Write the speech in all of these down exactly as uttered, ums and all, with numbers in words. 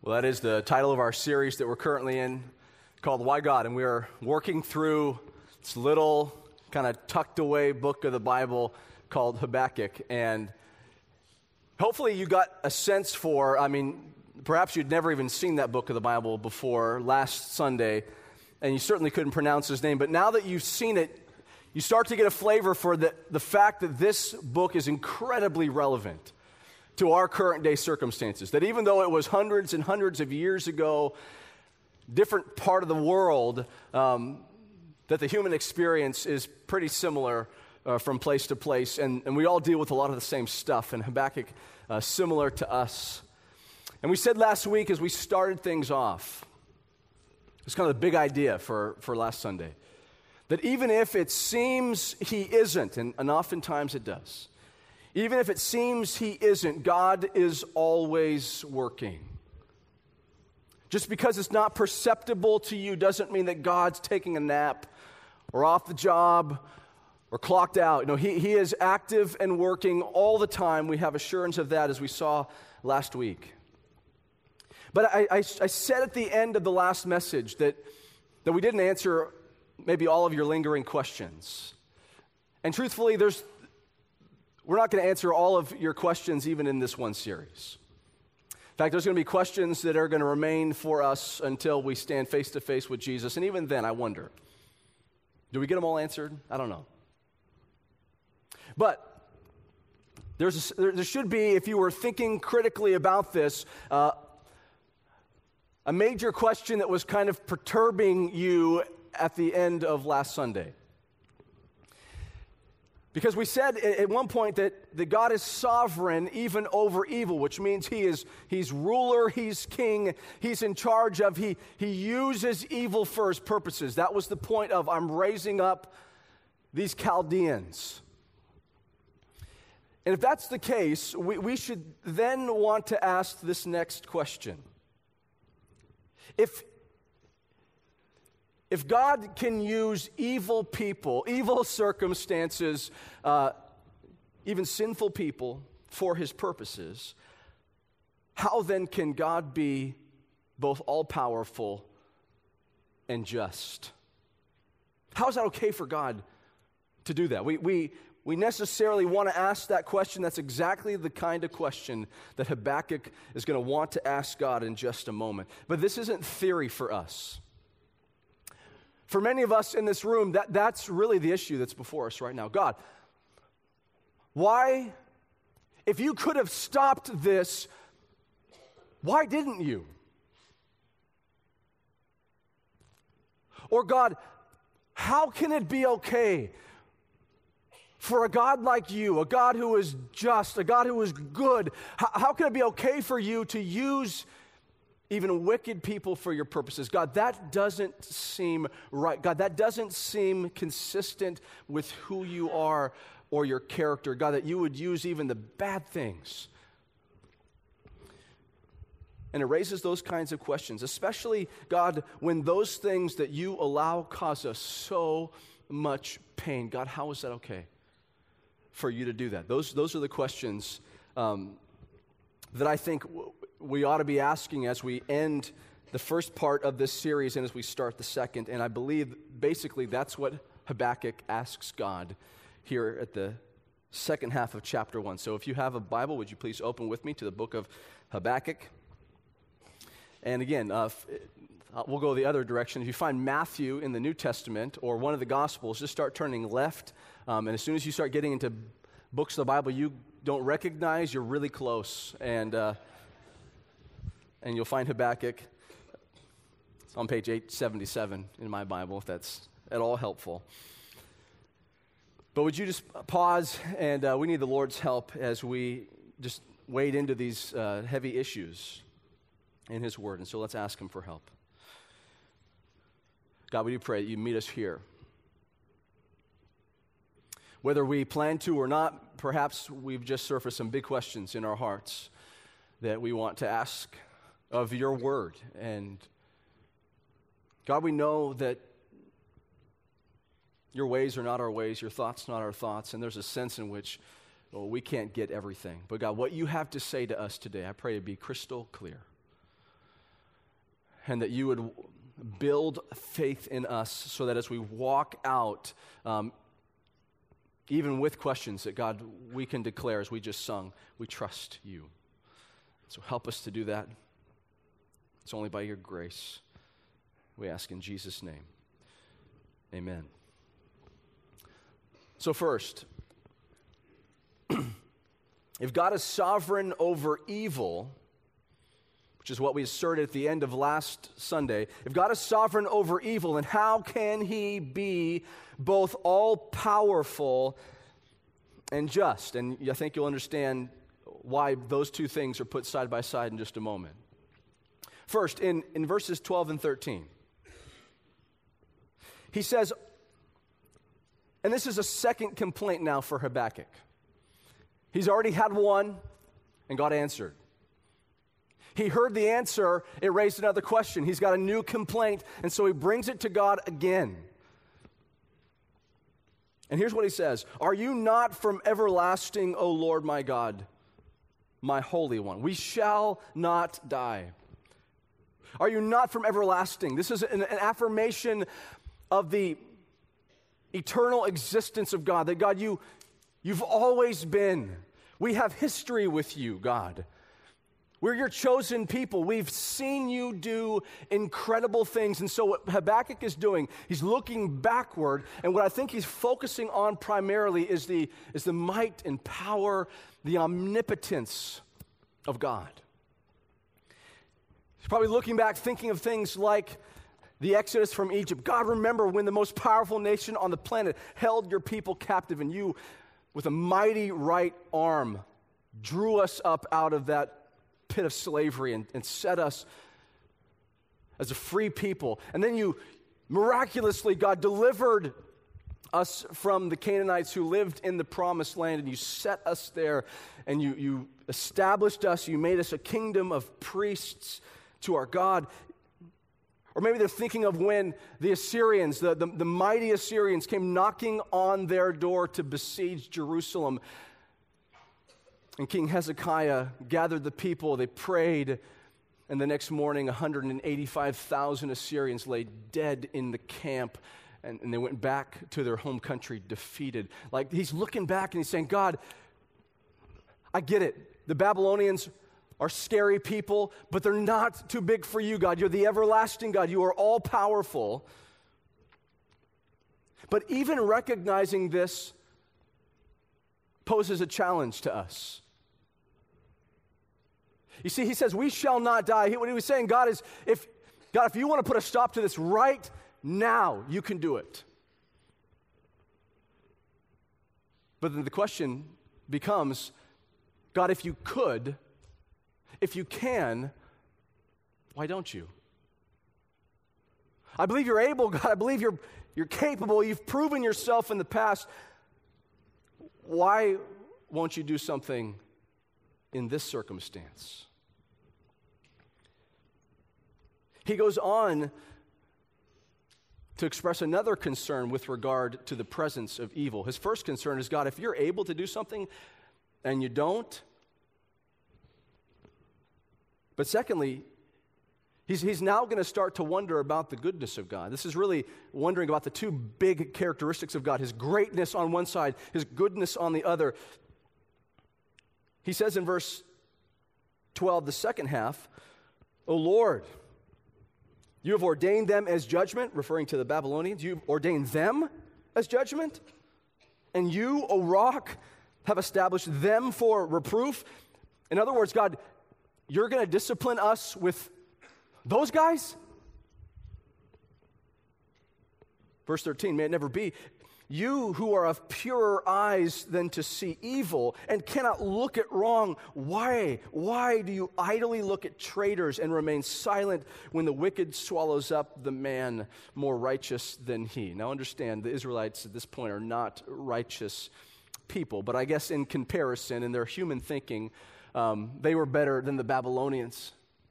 Well, that is the title of our series that we're currently in, called Why God? And we are working through this little kind of tucked away book of the Bible called Habakkuk. And hopefully you got a sense for, I mean, perhaps you'd never even seen that book of the Bible before last Sunday, and you certainly couldn't pronounce his name. But now that you've seen it, you start to get a flavor for the, the fact that this book is incredibly relevant to our current day circumstances. That even though it was hundreds and hundreds of years ago, different part of the world, um, that the human experience is pretty similar uh, from place to place, and, and we all deal with a lot of the same stuff, and Habakkuk uh, similar to us. And we said last week as we started things off, it's kind of the big idea for, for last Sunday, that even if it seems he isn't, and, and oftentimes it does, even if it seems he isn't, God is always working. Just because it's not perceptible to you doesn't mean that God's taking a nap or off the job or clocked out. You know, he, he is active and working all the time. We have assurance of that as we saw last week. But I, I, I said at the end of the last message that, that we didn't answer maybe all of your lingering questions. And truthfully, there's we're not going to answer all of your questions even in this one series. In fact, there's going to be questions that are going to remain for us until we stand face to face with Jesus. And even then, I wonder, do we get them all answered? I don't know. But there's a, there should be, if you were thinking critically about this, uh, a major question that was kind of perturbing you at the end of last Sunday. Because we said at one point that, that God is sovereign even over evil, which means he is he's ruler, he's king, he's in charge of, he, he uses evil for his purposes. That was the point of I'm raising up these Chaldeans. And if that's the case, we, we should then want to ask this next question. If If God can use evil people, evil circumstances, uh, even sinful people for his purposes, how then can God be both all-powerful and just? How is that okay for God to do that? We, we, we necessarily want to ask that question. That's exactly the kind of question that Habakkuk is going to want to ask God in just a moment. But this isn't theory for us. For many of us in this room, that, that's really the issue that's before us right now. God, why, if you could have stopped this, why didn't you? Or God, how can it be okay for a God like you, a God who is just, a God who is good, how, how can it be okay for you to use even wicked people for your purposes? God, that doesn't seem right. God, that doesn't seem consistent with who you are or your character. God, that you would use even the bad things. And it raises those kinds of questions, especially, God, when those things that you allow cause us so much pain. God, how is that okay for you to do that? Those, those are the questions um, that I think w- we ought to be asking as we end the first part of this series and as we start the second. And I believe basically that's what Habakkuk asks God here at the second half of chapter one. So if you have a Bible, would you please open with me to the book of Habakkuk? And again, uh, we'll go the other direction. If you find Matthew in the New Testament or one of the Gospels, just start turning left. Um, and as soon as you start getting into books of the Bible you don't recognize, you're really close. And uh, and you'll find Habakkuk. It's on page eight seventy-seven in my Bible, if that's at all helpful. But would you just pause, and uh, we need the Lord's help as we just wade into these uh, heavy issues in his word. And so let's ask him for help. God, we do pray that you meet us here. Whether we plan to or not, perhaps we've just surfaced some big questions in our hearts that we want to ask of your word. And God, we know that your ways are not our ways, your thoughts not our thoughts, and there's a sense in which well, we can't get everything. But God, what you have to say to us today, I pray to be crystal clear. and that you would build faith in us so that as we walk out, um, even with questions, that God, we can declare, as we just sung, we trust you. So help us to do that. It's only by your grace. We ask in Jesus' name. Amen. So first, if God is sovereign over evil, which is what we asserted at the end of last Sunday, if God is sovereign over evil, then how can he be both all-powerful and just? And I think you'll understand why those two things are put side by side in just a moment. First, in, in verses twelve and thirteen, he says, and this is a second complaint now for Habakkuk. He's already had one, and God answered. He heard the answer, it raised another question. He's got a new complaint, and so he brings it to God again. And here's what he says: "Are you not from everlasting, O Lord my God, my Holy One? We shall not die. Are you not from everlasting?" This is an, an affirmation of the eternal existence of God, that God, you, you've always been. We have history with you, God. We're your chosen people. We've seen you do incredible things. And so what Habakkuk is doing, he's looking backward, and what I think he's focusing on primarily is the, is the might and power, the omnipotence of God. He's probably looking back, thinking of things like the Exodus from Egypt. God, remember when the most powerful nation on the planet held your people captive, and you, with a mighty right arm, drew us up out of that pit of slavery and, and set us as a free people. And then you miraculously, God, delivered us from the Canaanites who lived in the promised land, and you set us there, and you, you established us, you made us a kingdom of priests to our God. Or maybe they're thinking of when the Assyrians, the, the, the mighty Assyrians, came knocking on their door to besiege Jerusalem. And King Hezekiah gathered the people, they prayed, and the next morning one hundred eighty-five thousand Assyrians lay dead in the camp, and, and they went back to their home country defeated. Like, he's looking back and he's saying, God, I get it. The Babylonians are scary people, but they're not too big for you, God. You're the everlasting God. You are all-powerful. But even recognizing this poses a challenge to us. You see, he says, we shall not die. What he was saying, God, is, if God, if you want to put a stop to this right now, you can do it. But then the question becomes, God, if you could, if you can, why don't you? I believe you're able, God. I believe you're, you're capable. You've proven yourself in the past. Why won't you do something in this circumstance? He goes on to express another concern with regard to the presence of evil. His first concern is, God, if you're able to do something and you don't. But secondly, he's, he's now going to start to wonder about the goodness of God. This is really wondering about the two big characteristics of God, his greatness on one side, his goodness on the other. He says in verse twelve, the second half, O Lord, you have ordained them as judgment, referring to the Babylonians. You've ordained them as judgment. And you, O rock, have established them for reproof. In other words, God, you're going to discipline us with those guys? Verse thirteen, may it never be. You who are of purer eyes than to see evil and cannot look at wrong, why? Why do you idly look at traitors and remain silent when the wicked swallows up the man more righteous than he? Now understand, the Israelites at this point are not righteous people, but I guess in comparison, in their human thinking, um, they were better than the Babylonians.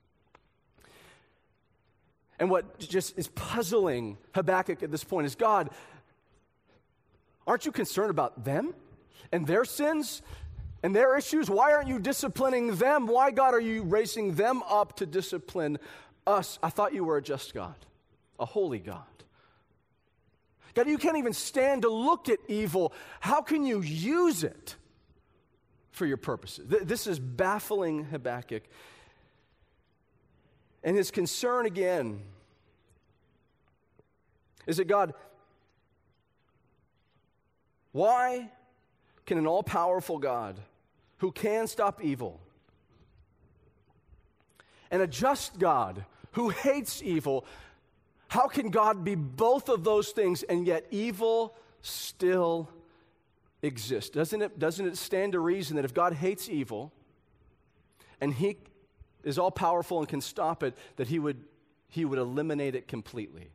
And what just is puzzling Habakkuk at this point is, God, aren't you concerned about them and their sins and their issues? Why aren't you disciplining them? Why, God, are you raising them up to discipline us, I thought you were a just God, a holy God. God, you can't even stand to look at evil. How can you use it for your purposes? Th- this is baffling Habakkuk. And his concern again is that God, why can an all-powerful God who can stop evil and a just God who hates evil, how can God be both of those things and yet evil still exists? Doesn't it, doesn't it stand to reason that if God hates evil and he is all-powerful and can stop it, that he would, he would eliminate it completely?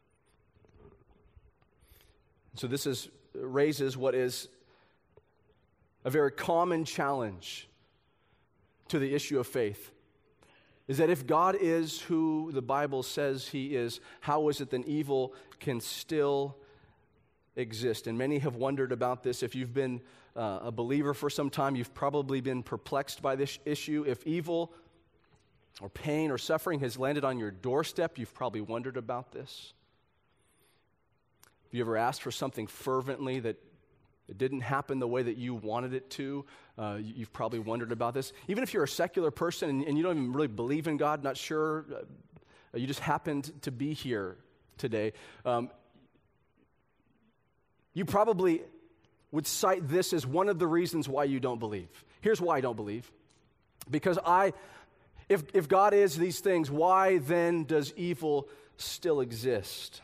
So this is, raises what is a very common challenge to the issue of faith, is that if God is who the Bible says he is, how is it that evil can still exist? And many have wondered about this. If you've been uh, a believer for some time, you've probably been perplexed by this issue. If evil or pain or suffering has landed on your doorstep, you've probably wondered about this. Have you ever asked for something fervently that it didn't happen the way that you wanted it to? Uh, you've probably wondered about this. Even if you're a secular person and, and you don't even really believe in God, not sure, uh, you just happened to be here today, um, you probably would cite this as one of the reasons why you don't believe. Here's why I don't believe. Because I, if, if God is these things, why then does evil still exist?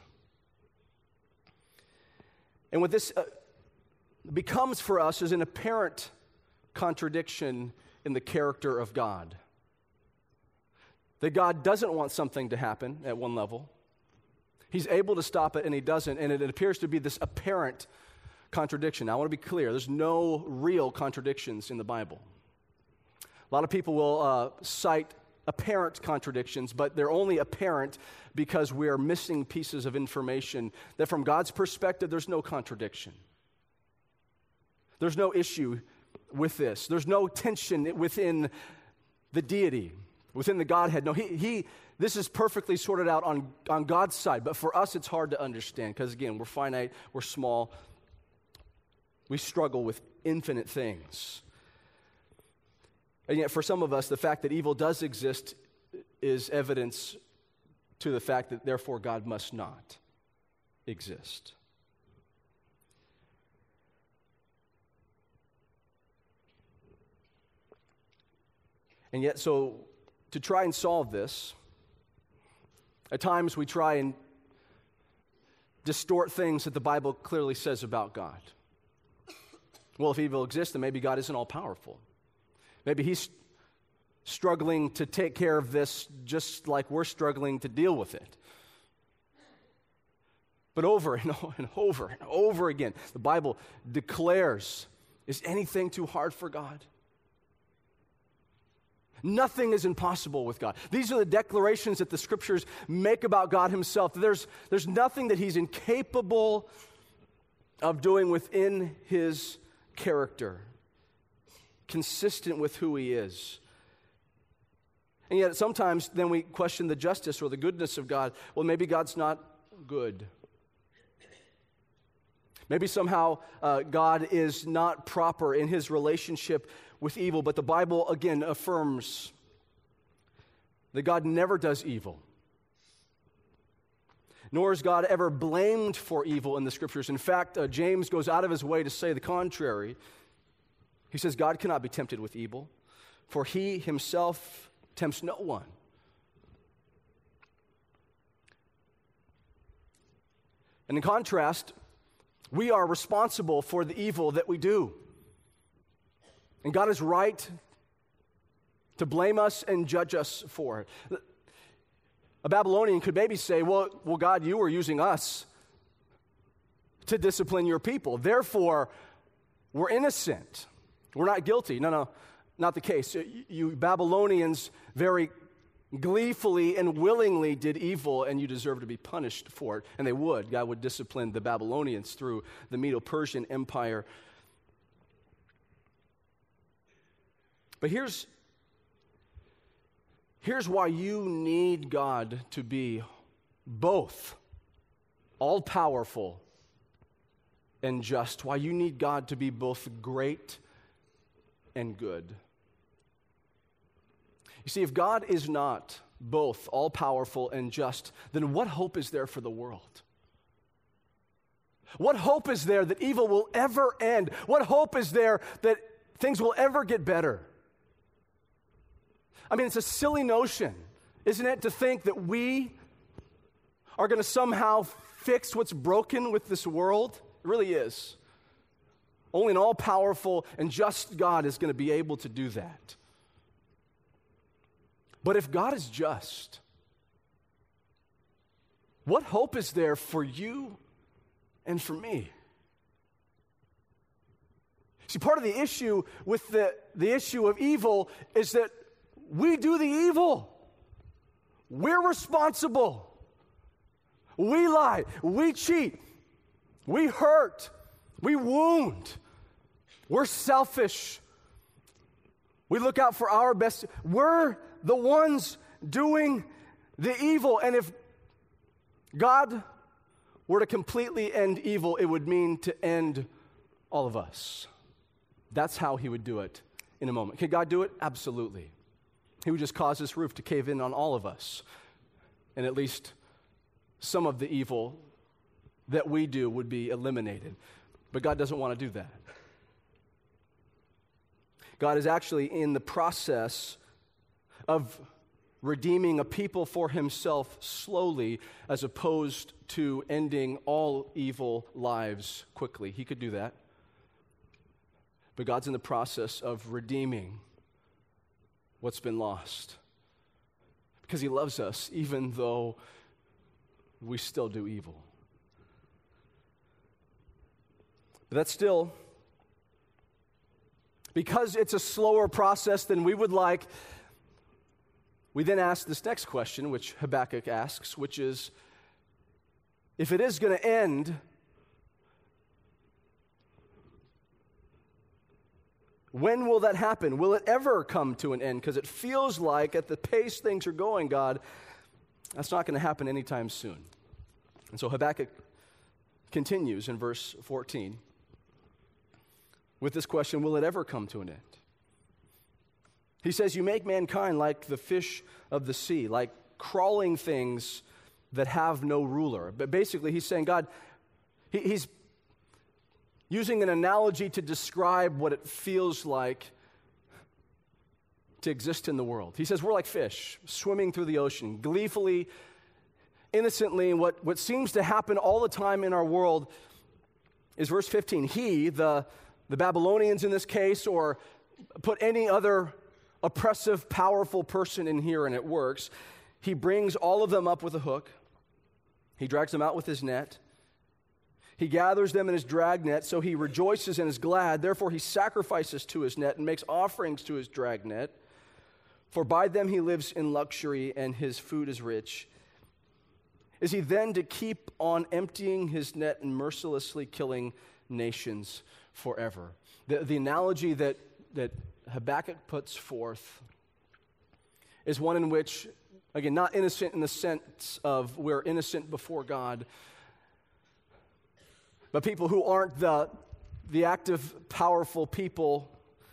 And what this uh, becomes for us is an apparent contradiction in the character of God. That God doesn't want something to happen at one level. He's able to stop it and he doesn't, and it, it appears to be this apparent contradiction. Now, I want to be clear, there's no real contradictions in the Bible. A lot of people will uh, cite apparent contradictions, but they're only apparent because we are missing pieces of information that from God's perspective, there's no contradiction. There's no issue with this. There's no tension within the deity, within the Godhead. No, he, he this is perfectly sorted out on, on God's side, but for us, it's hard to understand because, again, we're finite, we're small, we struggle with infinite things. And yet, for some of us, the fact that evil does exist is evidence to the fact that, therefore, God must not exist. And yet, so, to try and solve this, at times we try and distort things that the Bible clearly says about God. Well, if evil exists, then maybe God isn't all-powerful. Maybe he's struggling to take care of this just like we're struggling to deal with it. But over and over and over again, the Bible declares, is anything too hard for God? Nothing is impossible with God. These are the declarations that the Scriptures make about God himself. There's, there's nothing that he's incapable of doing within his character, consistent with who he is. And yet sometimes then we question the justice or the goodness of God. Well, maybe God's not good. Maybe somehow uh, God is not proper in his relationship with evil, but the Bible again affirms that God never does evil. Nor is God ever blamed for evil in the Scriptures. In fact, uh, James goes out of his way to say the contrary. He says God cannot be tempted with evil, for he himself tempts no one. And in contrast, we are responsible for the evil that we do. And God is right to blame us and judge us for it. A Babylonian could maybe say, well, well, God, you were using us to discipline your people. Therefore, we're innocent. We're not guilty. No, no, not the case. You Babylonians very gleefully and willingly did evil, and you deserve to be punished for it. And they would. God would discipline the Babylonians through the Medo-Persian Empire. But here's, Here's why you need God to be both all-powerful and just. Why you need God to be both great and good. You see, if God is not both all-powerful and just, then what hope is there for the world? What hope is there that evil will ever end? What hope is there that things will ever get better? I mean, it's a silly notion, isn't it, to think that we are going to somehow fix what's broken with this world? It really is. Only an all-powerful and just God is going to be able to do that. But if God is just, what hope is there for you and for me? See, part of the issue with the, the issue of evil is that we do the evil. We're responsible. We lie. We cheat. We hurt. We wound. We're selfish. We look out for our best. We're the ones doing the evil. And if God were to completely end evil, it would mean to end all of us. That's how he would do it in a moment. Can God do it? Absolutely. He would just cause this roof to cave in on all of us. And at least some of the evil that we do would be eliminated. But God doesn't want to do that. God is actually in the process of redeeming a people for himself slowly, as opposed to ending all evil lives quickly. He could do that. But God's in the process of redeeming what's been lost, because he loves us even though we still do evil. But that's still, because it's a slower process than we would like, we then ask this next question, which Habakkuk asks, which is, if it is going to end, when will that happen? Will it ever come to an end? Because it feels like at the pace things are going, God, that's not going to happen anytime soon. And so Habakkuk continues in verse fourteen with this question, will it ever come to an end? He says, you make mankind like the fish of the sea, like crawling things that have no ruler. But basically he's saying, God, he, he's using an analogy to describe what it feels like to exist in the world. He says we're like fish swimming through the ocean, gleefully, innocently. And what, what seems to happen all the time in our world is verse fifteen. He, the, the Babylonians in this case, or put any other oppressive, powerful person in here and it works, he brings all of them up with a hook. He drags them out with his net. He gathers them in his dragnet, so he rejoices and is glad. Therefore he sacrifices to his net and makes offerings to his dragnet. For by them he lives in luxury and his food is rich. Is he then to keep on emptying his net and mercilessly killing nations forever? The, the analogy that, that Habakkuk puts forth is one in which, again, not innocent in the sense of we're innocent before God, but people who aren't the, the active, powerful people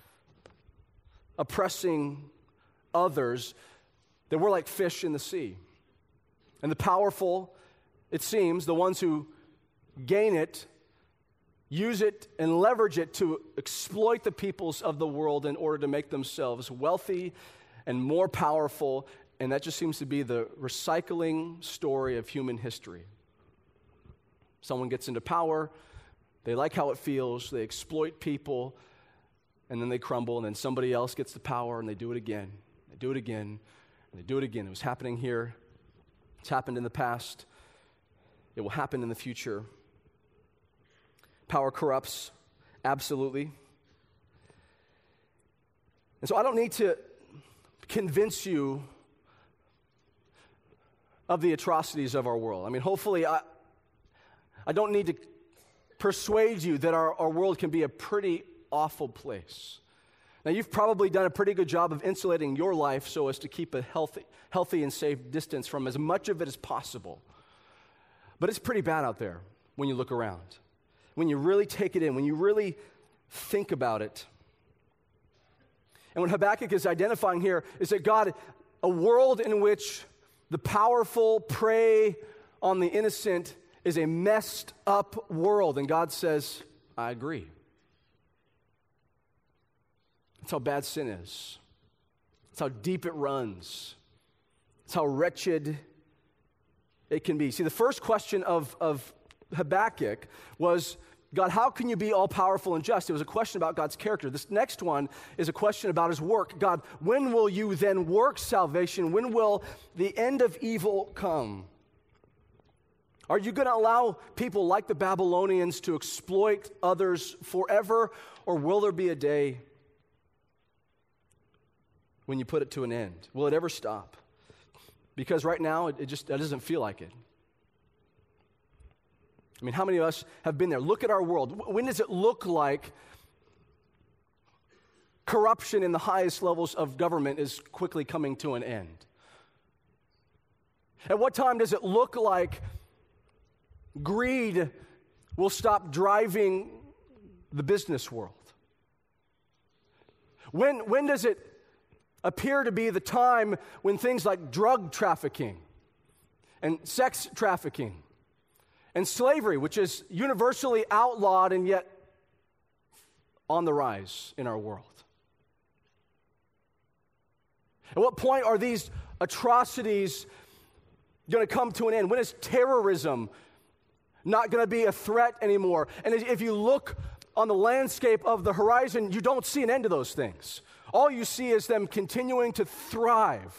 oppressing others, that we're like fish in the sea. And the powerful, it seems, the ones who gain it, use it and leverage it to exploit the peoples of the world in order to make themselves wealthy and more powerful. And that just seems to be the recycling story of human history. Someone gets into power, they like how it feels, they exploit people, and then they crumble, and then somebody else gets the power, and they do it again. They do it again, and they do it again. It was happening here. It's happened in the past. It will happen in the future. Power corrupts, absolutely. And so I don't need to convince you of the atrocities of our world. I mean, hopefully I, I don't need to persuade you that our, our world can be a pretty awful place. Now, you've probably done a pretty good job of insulating your life so as to keep a healthy, healthy and safe distance from as much of it as possible. But it's pretty bad out there when you look around. When you really take it in, when you really think about it. And what Habakkuk is identifying here is that God, a world in which the powerful prey on the innocent is a messed up world. And God says, I agree. That's how bad sin is. That's how deep it runs. That's how wretched it can be. See, the first question of, of Habakkuk was, God, how can you be all-powerful and just? It was a question about God's character. This next one is a question about his work. God, when will you then work salvation? When will the end of evil come? Are you going to allow people like the Babylonians to exploit others forever, or will there be a day when you put it to an end? Will it ever stop? Because right now, it, it just it doesn't feel like it. I mean, how many of us have been there? Look at our world. When does it look like corruption in the highest levels of government is quickly coming to an end? At what time does it look like greed will stop driving the business world? When, when does it appear to be the time when things like drug trafficking and sex trafficking and slavery, which is universally outlawed and yet on the rise in our world? At what point are these atrocities going to come to an end? When is terrorism not going to be a threat anymore? And if you look on the landscape of the horizon, you don't see an end to those things. All you see is them continuing to thrive.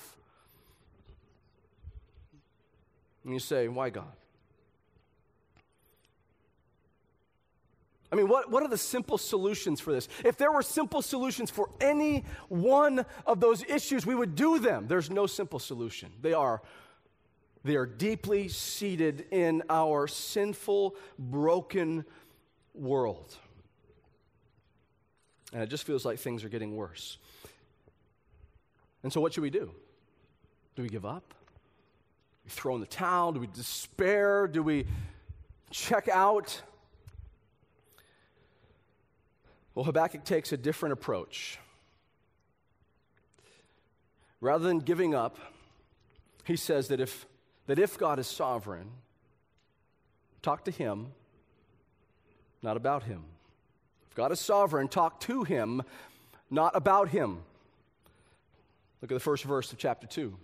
And you say, why, God? I mean, what, what are the simple solutions for this? If there were simple solutions for any one of those issues, we would do them. There's no simple solution. They are, they are deeply seated in our sinful, broken world. And it just feels like things are getting worse. And so what should we do? Do we give up? Do we throw in the towel? Do we despair? Do we check out? Well, Habakkuk takes a different approach. Rather than giving up, he says that if, that if God is sovereign, talk to him, not about him. If God is sovereign, talk to him, not about him. Look at the first verse of chapter two.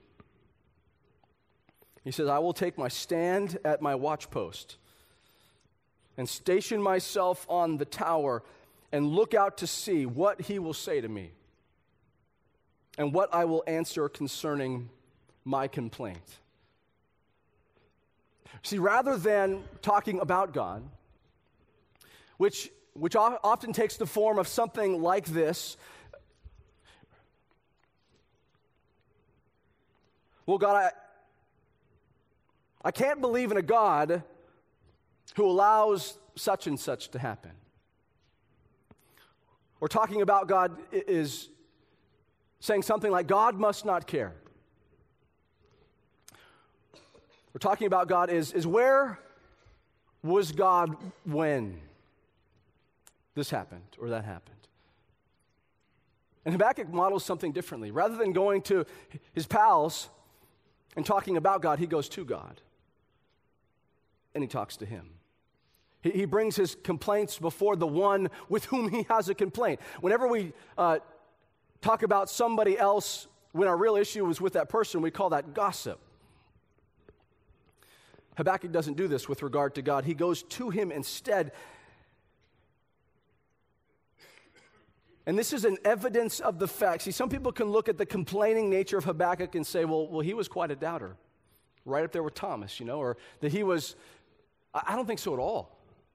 He says, I will take my stand at my watchpost and station myself on the tower and look out to see what he will say to me and what I will answer concerning my complaint. See, rather than talking about God, which, which often takes the form of something like this, well, God, I, I can't believe in a God who allows such and such to happen. Or talking about God is saying something like, God must not care. Or talking about God is, is where was God when this happened or that happened? And Habakkuk models something differently. Rather than going to his pals and talking about God, he goes to God. And he talks to him. He, he brings his complaints before the one with whom he has a complaint. Whenever we uh, talk about somebody else when our real issue was with that person, we call that gossip. Habakkuk doesn't do this with regard to God. He goes to him instead. And this is an evidence of the fact. See, some people can look at the complaining nature of Habakkuk and say, well, well, he was quite a doubter. Right up there with Thomas, you know, or that he was, I don't think so at all.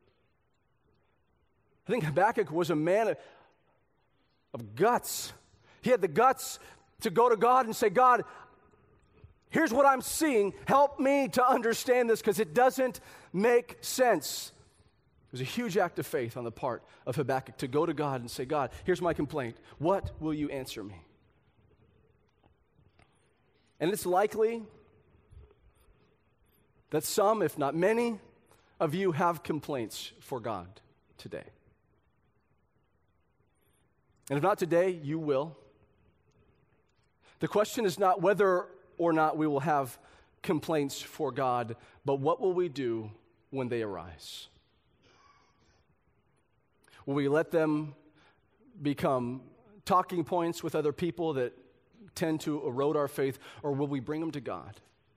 I think Habakkuk was a man of, of guts. He had the guts to go to God and say, God, here's what I'm seeing. Help me to understand this because it doesn't make sense. was a huge act of faith on the part of Habakkuk to go to God and say, God, here's my complaint. What will you answer me? And it's likely that some, if not many, of you have complaints for God today. And if not today, you will. The question is not whether or not we will have complaints for God, but what will we do when they arise? Will we let them become talking points with other people that tend to erode our faith, or will we bring them to God?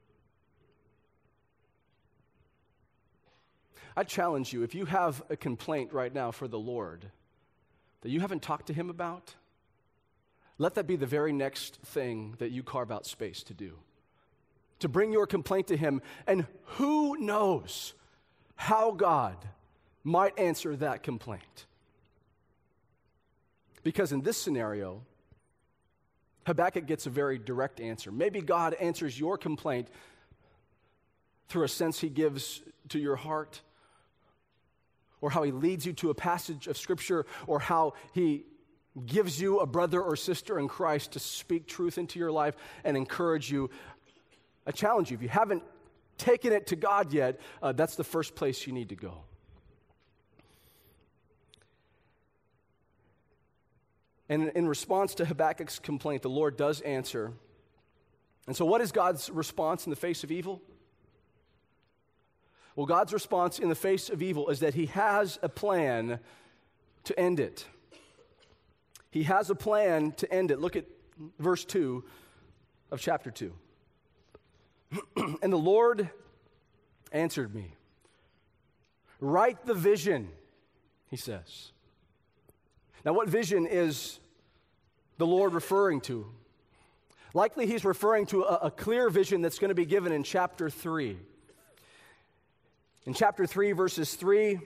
I challenge you, if you have a complaint right now for the Lord that you haven't talked to Him about, let that be the very next thing that you carve out space to do. To bring your complaint to Him, and who knows how God might answer that complaint. Because in this scenario, Habakkuk gets a very direct answer. Maybe God answers your complaint through a sense He gives to your heart, or how He leads you to a passage of Scripture, or how He gives you a brother or sister in Christ to speak truth into your life and encourage you. I challenge you, if you haven't taken it to God yet, uh, that's the first place you need to go. And in response to Habakkuk's complaint, the Lord does answer. And so what is God's response in the face of evil? Well, God's response in the face of evil is that He has a plan to end it. He has a plan to end it. Look at verse two of chapter two. And the Lord answered me. Write the vision, He says. Now, what vision is the Lord referring to? Likely He's referring to a, a clear vision that's going to be given in chapter three. In chapter three, verses three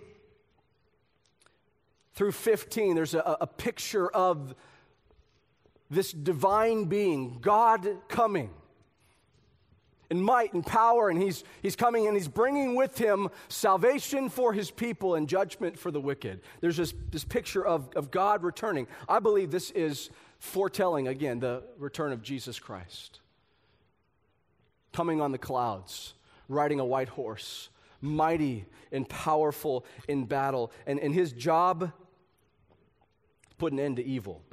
through fifteen, there's a, a picture of this divine being, God coming in might and power, and he's, he's coming and He's bringing with Him salvation for His people and judgment for the wicked. There's this, this picture of, of God returning. I believe this is foretelling, again, the return of Jesus Christ. Coming on the clouds, riding a white horse, mighty and powerful in battle. And, and His job, put an end to evil.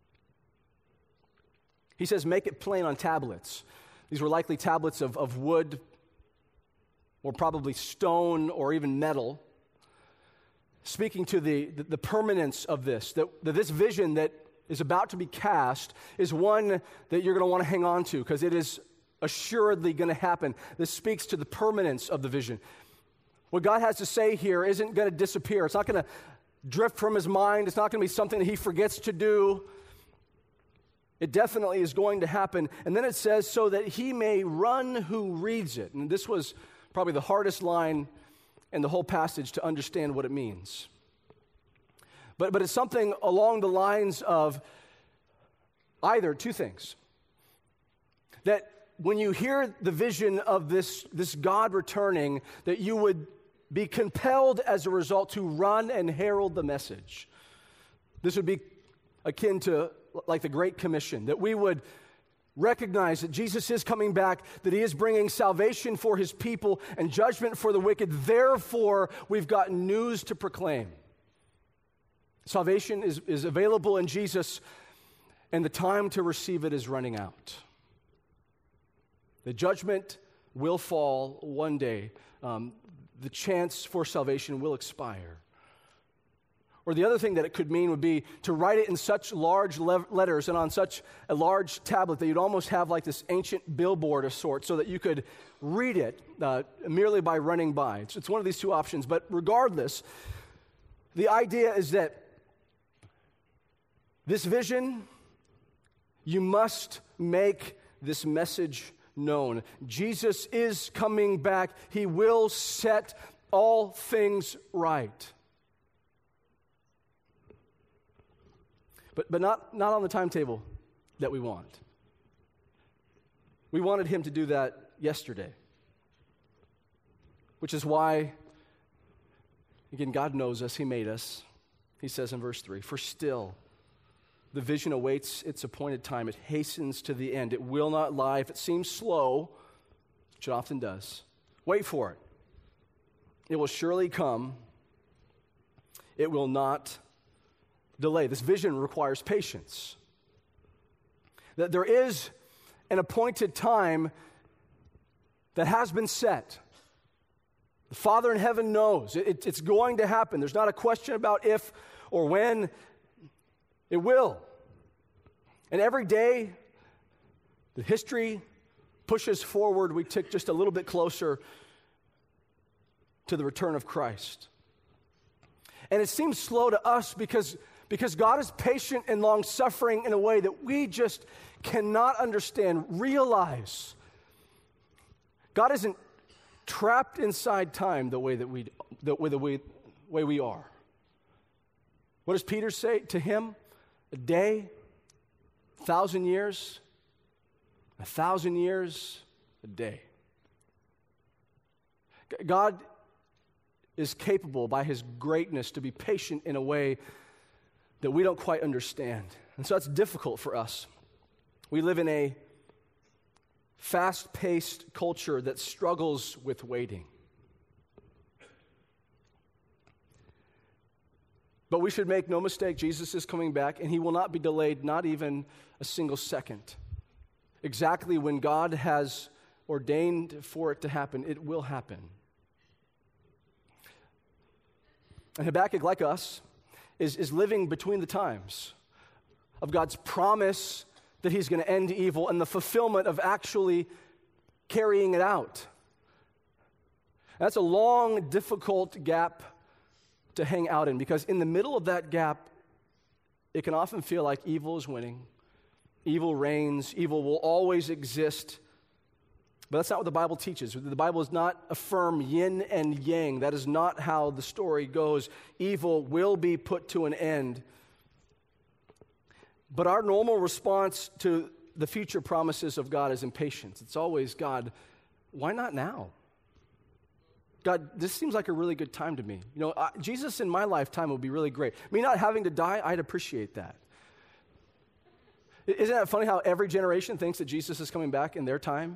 He says, make it plain on tablets. These were likely tablets of, of wood, or probably stone, or even metal, speaking to the, the, the permanence of this, that, that this vision that is about to be cast is one that you're going to want to hang on to, because it is assuredly going to happen. This speaks to the permanence of the vision. What God has to say here isn't going to disappear. It's not going to drift from His mind. It's not going to be something that He forgets to do. It definitely is going to happen. And then it says, so that he may run who reads it. And this was probably the hardest line in the whole passage to understand what it means. But, but it's something along the lines of either two things. That when you hear the vision of this, this God returning, that you would be compelled as a result to run and herald the message. This would be akin to like the Great Commission, that we would recognize that Jesus is coming back, that He is bringing salvation for His people and judgment for the wicked. Therefore, we've got news to proclaim. Salvation is, is available in Jesus, and the time to receive it is running out. The judgment will fall one day. Um, the chance for salvation will expire. Or the other thing that it could mean would be to write it in such large le- letters and on such a large tablet that you'd almost have like this ancient billboard of sorts, so that you could read it uh, merely by running by. It's, it's one of these two options. But regardless, the idea is that this vision, you must make this message known. Jesus is coming back. He will set all things right. But, but not, not on the timetable that we want. We wanted Him to do that yesterday, which is why Again, God knows us. He made us. He says in verse three, "For still the vision awaits its appointed time. It hastens to the end. It will not lie. If it seems slow, which it often does, wait for it. It will surely come. It will not delay." This vision requires patience. That there is an appointed time that has been set. The Father in heaven knows. It, it's going to happen. There's not a question about if or when. It will. And every day, the history pushes forward. We tick just a little bit closer to the return of Christ. And it seems slow to us because, because God is patient and long-suffering in a way that we just cannot understand, realize. God isn't trapped inside time the way that we, the way, the way, way we are. What does Peter say to him? A day, a thousand years, a thousand years, a day. God is capable by his greatness to be patient in a way that we don't quite understand. And so that's difficult for us. We live in a fast-paced culture that struggles with waiting. But we should make no mistake, Jesus is coming back, and he will not be delayed, not even a single second. Exactly when God has ordained for it to happen, it will happen. And Habakkuk, like us, is, is living between the times of God's promise that he's going to end evil and the fulfillment of actually carrying it out. That's a long, difficult gap to hang out in, because in the middle of that gap, it can often feel like evil is winning, evil reigns, evil will always exist. But that's not what the Bible teaches. The Bible does not affirm yin and yang. That is not how the story goes. Evil will be put to an end. But our normal response to the future promises of God is impatience. It's always, God, why not now? God, this seems like a really good time to me. You know, I, Jesus in my lifetime would be really great. Me not having to die, I'd appreciate that. Isn't that funny how every generation thinks that Jesus is coming back in their time?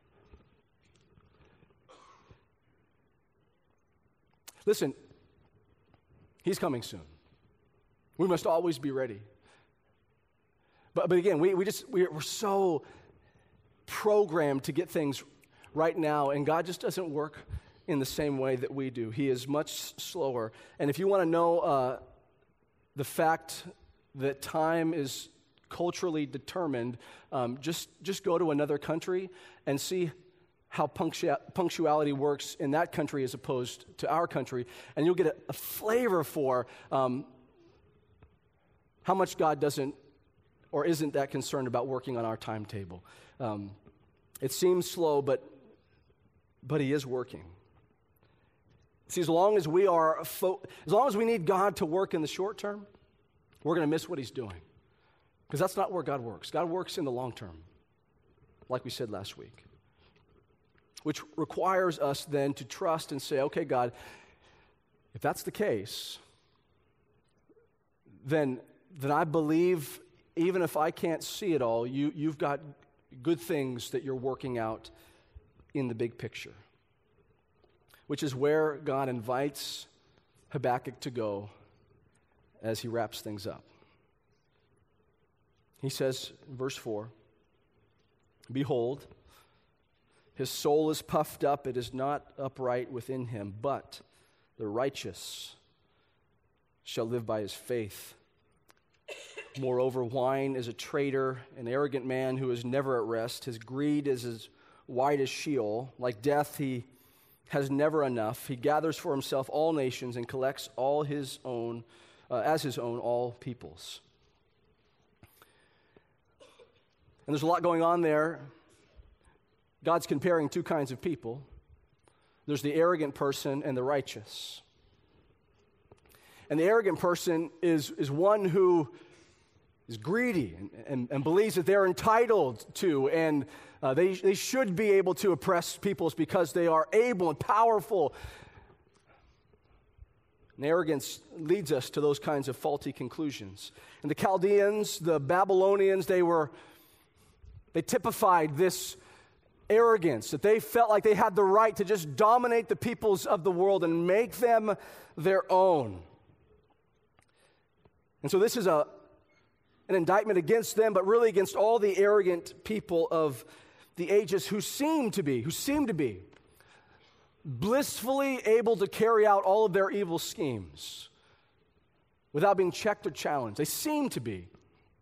Listen, he's coming soon. We must always be ready. But, but again, we, we just, we're so programmed to get things right now, and God just doesn't work in the same way that we do. He is much slower. And if you want to know uh, the fact that time is culturally determined, um, just, just go to another country and see how punctua- punctuality works in that country as opposed to our country, and you'll get a, a flavor for um, how much God doesn't or isn't that concerned about working on our timetable. Um, it seems slow, but but he is working. See, as long as we are, fo- as long as we need God to work in the short term, we're going to miss what he's doing, because that's not where God works. God works in the long term, like we said last week, which requires us then to trust and say, okay, God, if that's the case, then then I believe, even if I can't see it all, you, you've got good things that you're working out in the big picture, which is where God invites Habakkuk to go as he wraps things up. He says, in verse four, "Behold, his soul is puffed up, it is not upright within him, but the righteous shall live by his faith. Moreover, wine is a traitor, an arrogant man who is never at rest. His greed is as wide as Sheol. Like death, he has never enough. He gathers for himself all nations and collects all his own, uh, as his own, all peoples." And there's a lot going on there. God's comparing two kinds of people. There's the arrogant person and the righteous. And the arrogant person is, is one who is greedy and, and, and believes that they're entitled to, and uh, they, they should be able to oppress peoples because they are able and powerful. And arrogance leads us to those kinds of faulty conclusions. And the Chaldeans, the Babylonians, they were, they typified this arrogance, that they felt like they had the right to just dominate the peoples of the world and make them their own. And so this is a, an indictment against them, but really against all the arrogant people of the ages who seem to be, who seem to be blissfully able to carry out all of their evil schemes without being checked or challenged. They seem to be.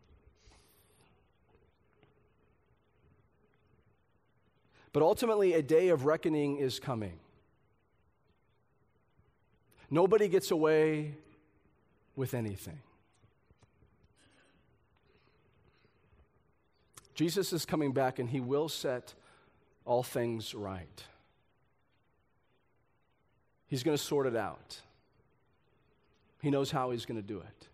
But ultimately, a day of reckoning is coming. Nobody gets away with anything. Jesus is coming back, and he will set all things right. He's going to sort it out. He knows how he's going to do it.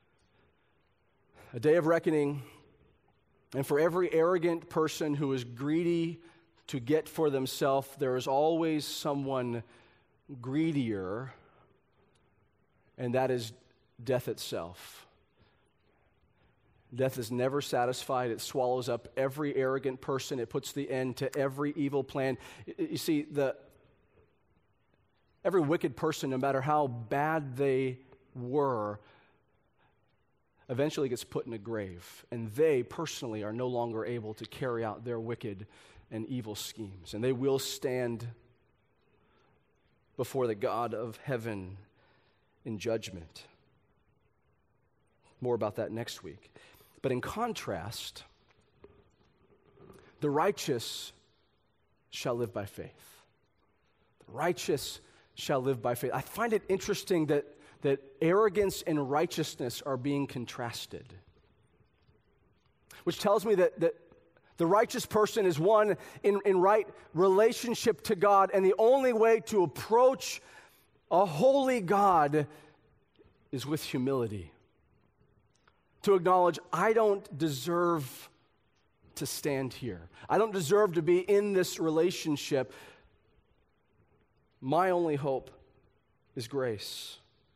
A day of reckoning, and for every arrogant person who is greedy to get for themselves, there is always someone greedier, and that is death itself. Death is never satisfied. It swallows up every arrogant person. It puts the end to every evil plan. You see, the every wicked person, no matter how bad they were, eventually gets put in a grave. And they personally are no longer able to carry out their wicked and evil schemes. And they will stand before the God of heaven in judgment. More about that next week. But in contrast, the righteous shall live by faith. The righteous shall live by faith. I find it interesting that, that arrogance and righteousness are being contrasted, which tells me that, that the righteous person is one in, in right relationship to God, and the only way to approach a holy God is with humility. To acknowledge, I don't deserve to stand here. I don't deserve to be in this relationship. My only hope is grace.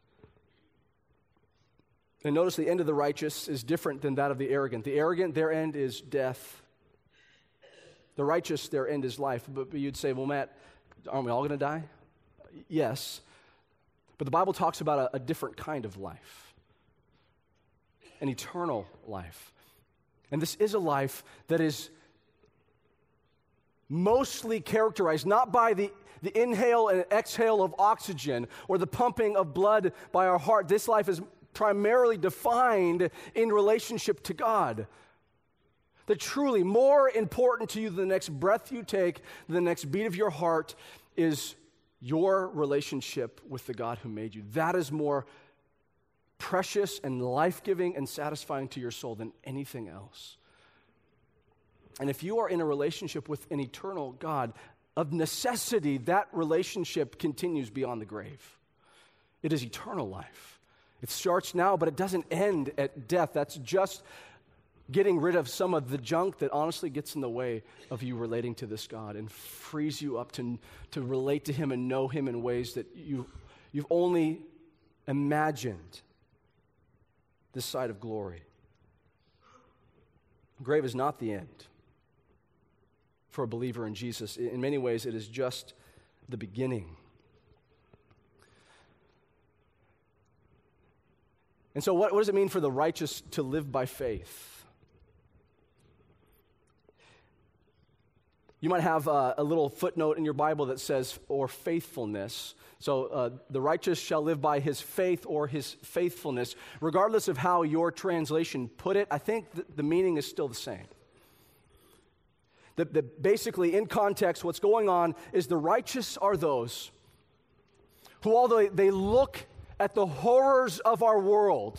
And notice the end of the righteous is different than that of the arrogant. The arrogant, their end is death. The righteous, their end is life. But, but you'd say, well, Matt, aren't we all going to die? Yes. But the Bible talks about a, a different kind of life. An eternal life. And this is a life that is mostly characterized not by the, the inhale and exhale of oxygen or the pumping of blood by our heart. This life is primarily defined in relationship to God. That truly more important to you than the next breath you take, than the next beat of your heart, is your relationship with the God who made you. That is more precious and life-giving and satisfying to your soul than anything else. And if you are in a relationship with an eternal God, of necessity, that relationship continues beyond the grave. It is eternal life. It starts now, but it doesn't end at death. That's just getting rid of some of the junk that honestly gets in the way of you relating to this God and frees you up to, to relate to him and know him in ways that you, you've only imagined this side of glory. The grave is not the end for a believer in Jesus. In many ways, it is just the beginning. And so what, what does it mean for the righteous to live by faith? You might have uh, a little footnote in your Bible that says, or faithfulness. So uh, the righteous shall live by his faith or his faithfulness. Regardless of how your translation put it, I think th- the meaning is still the same. The, the, basically, in context, what's going on is the righteous are those who, although they look at the horrors of our world,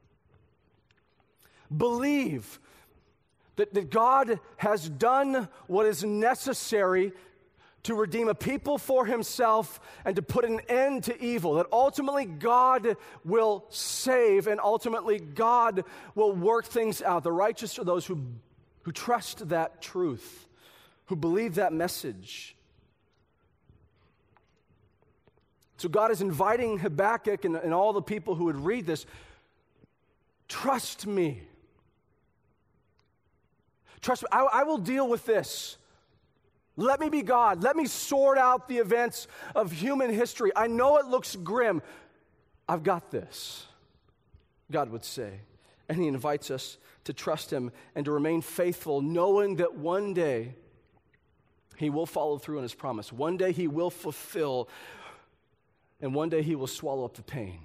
believe that, that God has done what is necessary to redeem a people for himself and to put an end to evil, that ultimately God will save and ultimately God will work things out. The righteous are those who, who trust that truth, who believe that message. So God is inviting Habakkuk and, and all the people who would read this, trust me. Trust me, I, I will deal with this. Let me be God. Let me sort out the events of human history. I know it looks grim. I've got this, God would say. And he invites us to trust him and to remain faithful, knowing that one day he will follow through on his promise. One day he will fulfill, and one day he will swallow up the pain.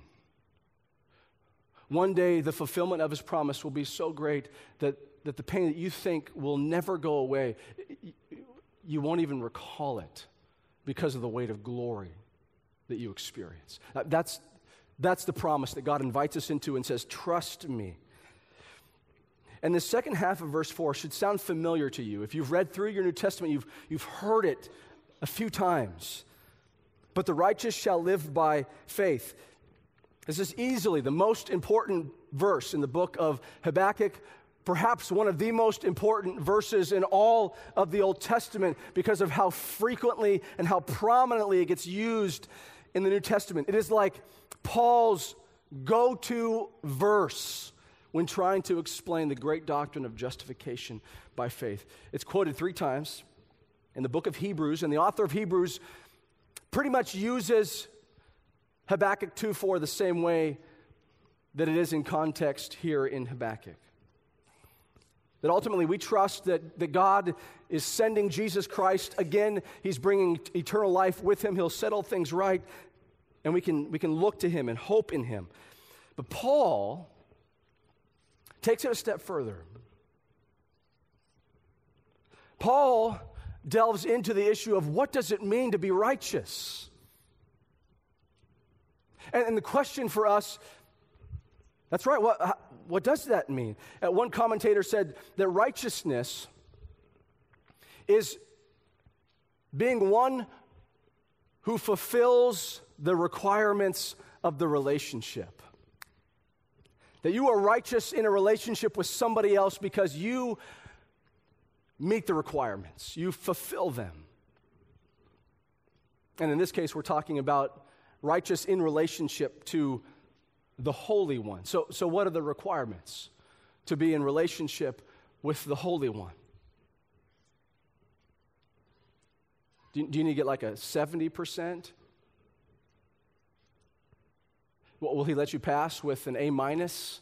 One day the fulfillment of his promise will be so great that, that the pain that you think will never go away, you won't even recall it because of the weight of glory that you experience. That's, that's the promise that God invites us into and says, trust me. And the second half of verse four should sound familiar to you. If you've read through your New Testament, you've, you've heard it a few times. But the righteous shall live by faith. This is easily the most important verse in the book of Habakkuk, perhaps one of the most important verses in all of the Old Testament because of how frequently and how prominently it gets used in the New Testament. It is like Paul's go-to verse when trying to explain the great doctrine of justification by faith. It's quoted three times in the book of Hebrews, and the author of Hebrews pretty much uses Habakkuk two four the same way that it is in context here in Habakkuk. That ultimately we trust that, that God is sending Jesus Christ. Again, he's bringing eternal life with him. He'll settle things right, and we can, we can look to him and hope in him. But Paul takes it a step further. Paul delves into the issue of what does it mean to be righteous? And, and the question for us, that's right, what, what does that mean? Uh, one commentator said that righteousness is being one who fulfills the requirements of the relationship. That you are righteous in a relationship with somebody else because you meet the requirements. You fulfill them. And in this case, we're talking about righteous in relationship to the Holy One. So, so what are the requirements to be in relationship with the Holy One? Do, do you need to get like a seventy percent? Will he let you pass with an A minus?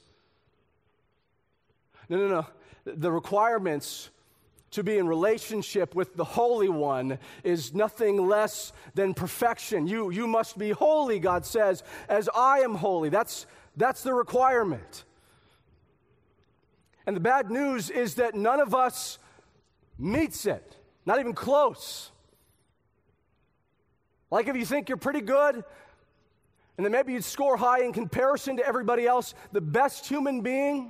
No, no, no. The requirements to be in relationship with the Holy One is nothing less than perfection. You, you must be holy, God says, as I am holy. That's, that's the requirement. And the bad news is that none of us meets it, not even close. Like if you think you're pretty good, and then maybe you'd score high in comparison to everybody else, the best human being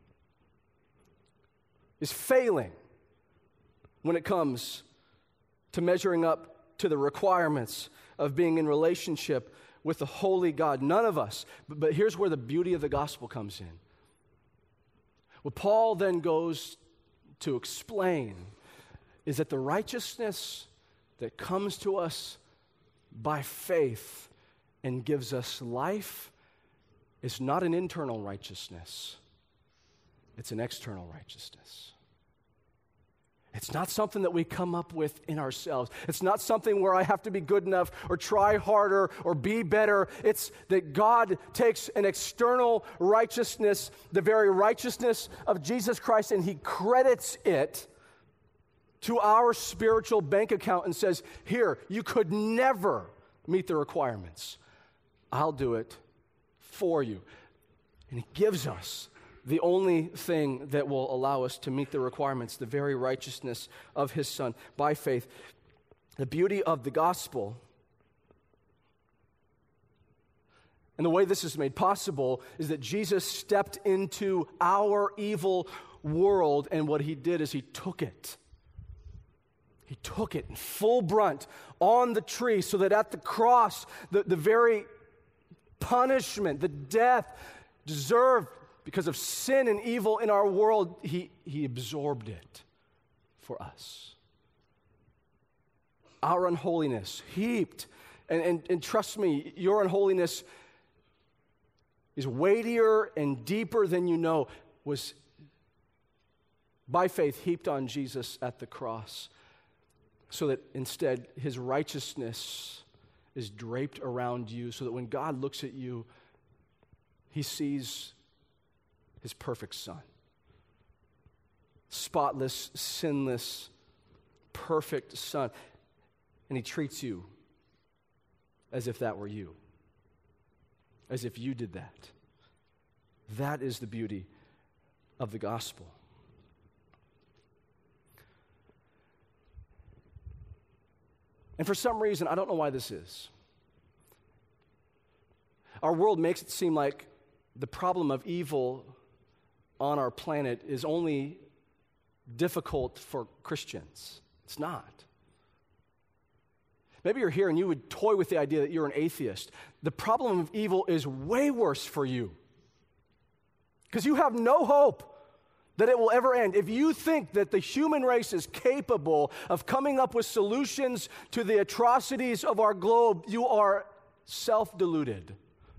is failing when it comes to measuring up to the requirements of being in relationship with the holy God. None of us. But, but here's where the beauty of the gospel comes in. What Paul then goes to explain is that the righteousness that comes to us by faith and gives us life is not an internal righteousness. It's an external righteousness. It's not something that we come up with in ourselves. It's not something where I have to be good enough or try harder or be better. It's that God takes an external righteousness, the very righteousness of Jesus Christ, and he credits it to our spiritual bank account and says, here, you could never meet the requirements. I'll do it for you. And he gives us the only thing that will allow us to meet the requirements, the very righteousness of his Son by faith. The beauty of the gospel and the way this is made possible is that Jesus stepped into our evil world, and what he did is he took it. He took it in full brunt on the tree so that at the cross, the, the very punishment, the death deserved because of sin and evil in our world, he, he absorbed it for us. Our unholiness heaped And, and, and trust me, your unholiness is weightier and deeper than you know, was by faith heaped on Jesus at the cross, so that instead his righteousness is draped around you, so that when God looks at you, he sees his perfect Son. Spotless, sinless, perfect Son. And he treats you as if that were you. As if you did that. That is the beauty of the gospel. And for some reason, I don't know why this is, our world makes it seem like the problem of evil on our planet is only difficult for Christians. It's not. Maybe you're here and you would toy with the idea that you're an atheist. The problem of evil is way worse for you, because you have no hope that it will ever end. If you think that the human race is capable of coming up with solutions to the atrocities of our globe, you are self-deluded.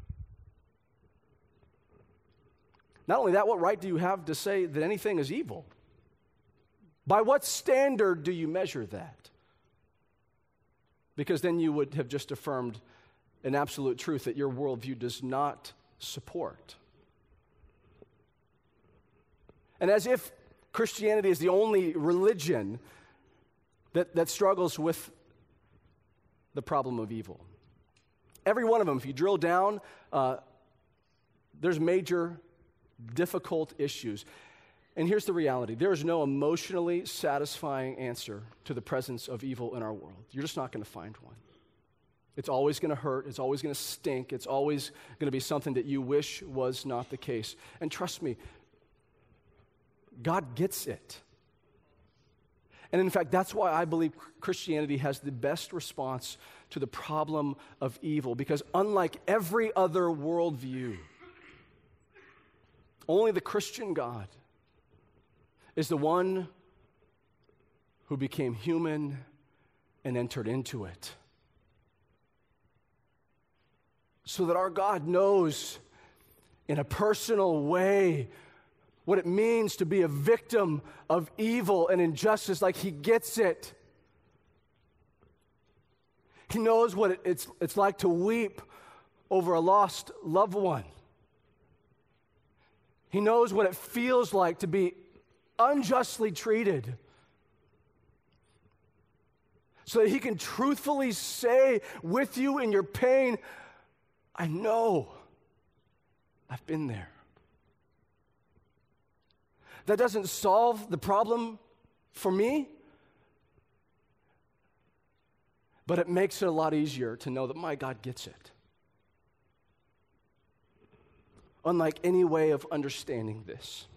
Not only that, what right do you have to say that anything is evil? By what standard do you measure that? Because then you would have just affirmed an absolute truth that your worldview does not support. And as if Christianity is the only religion that, that struggles with the problem of evil. Every one of them, if you drill down, uh, there's major, difficult issues. And here's the reality. There is no emotionally satisfying answer to the presence of evil in our world. You're just not going to find one. It's always going to hurt. It's always going to stink. It's always going to be something that you wish was not the case. And trust me, God gets it. And in fact, that's why I believe Christianity has the best response to the problem of evil, because unlike every other worldview, only the Christian God is the one who became human and entered into it. So that our God knows in a personal way what it means to be a victim of evil and injustice. Like, he gets it. He knows what it, it's, it's like to weep over a lost loved one. He knows what it feels like to be unjustly treated, so that he can truthfully say with you in your pain, I know, I've been there. That doesn't solve the problem for me, but it makes it a lot easier to know that my God gets it. Unlike any way of understanding this.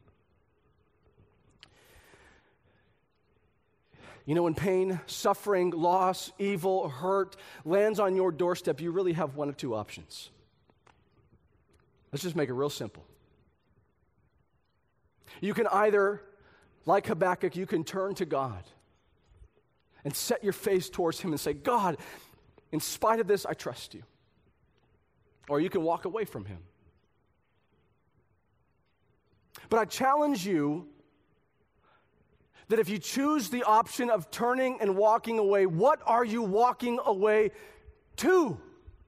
You know, when pain, suffering, loss, evil, hurt lands on your doorstep, you really have one of two options. Let's just make it real simple. You can either, like Habakkuk, you can turn to God and set your face towards him and say, God, in spite of this, I trust you. Or you can walk away from him. But I challenge you that if you choose the option of turning and walking away, what are you walking away to?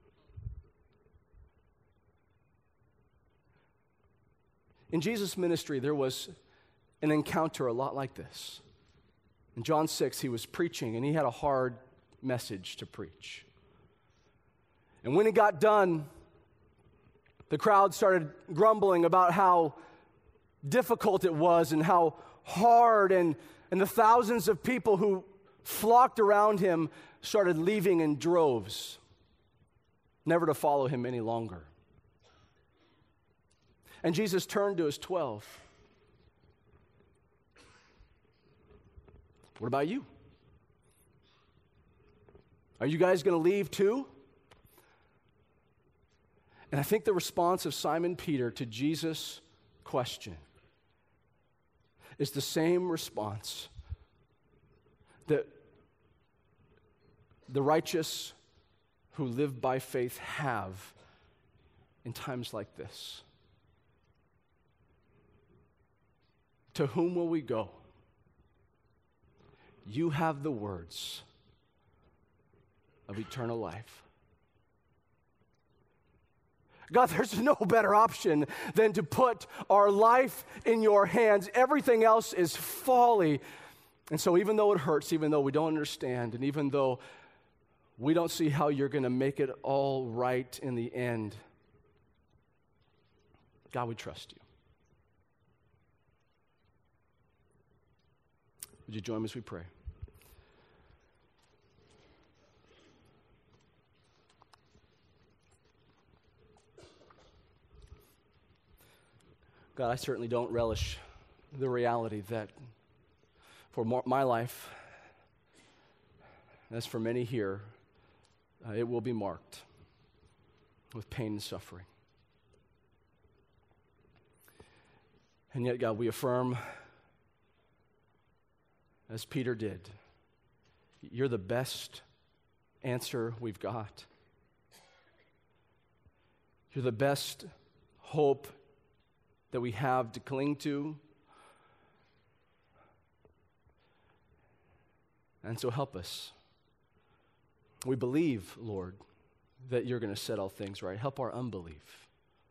In Jesus' ministry, there was an encounter a lot like this. In John six, he was preaching, and he had a hard message to preach. And when he got done, the crowd started grumbling about how difficult it was and how hard, and, and the thousands of people who flocked around him started leaving in droves, never to follow him any longer. And Jesus turned to his twelve. What about you? Are you guys going to leave too? And I think the response of Simon Peter to Jesus' question is the same response that the righteous who live by faith have in times like this. To whom will we go? You have the words of eternal life. God, there's no better option than to put our life in your hands. Everything else is folly. And so even though it hurts, even though we don't understand, and even though we don't see how you're going to make it all right in the end, God, we trust you. Would you join me as we pray? God, I certainly don't relish the reality that for my life, as for many here, uh, it will be marked with pain and suffering. And yet, God, we affirm, as Peter did, you're the best answer we've got. You're the best hope that we have to cling to. And so help us. We believe, Lord, that you're going to set all things right. Help our unbelief.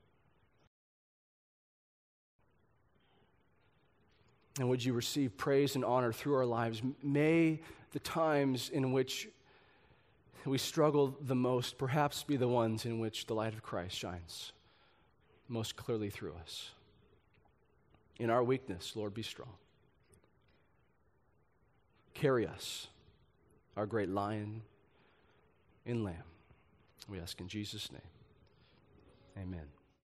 And would you receive praise and honor through our lives? May the times in which we struggle the most perhaps be the ones in which the light of Christ shines most clearly through us. In our weakness, Lord, be strong. Carry us, our great lion and lamb. We ask in Jesus' name. Amen.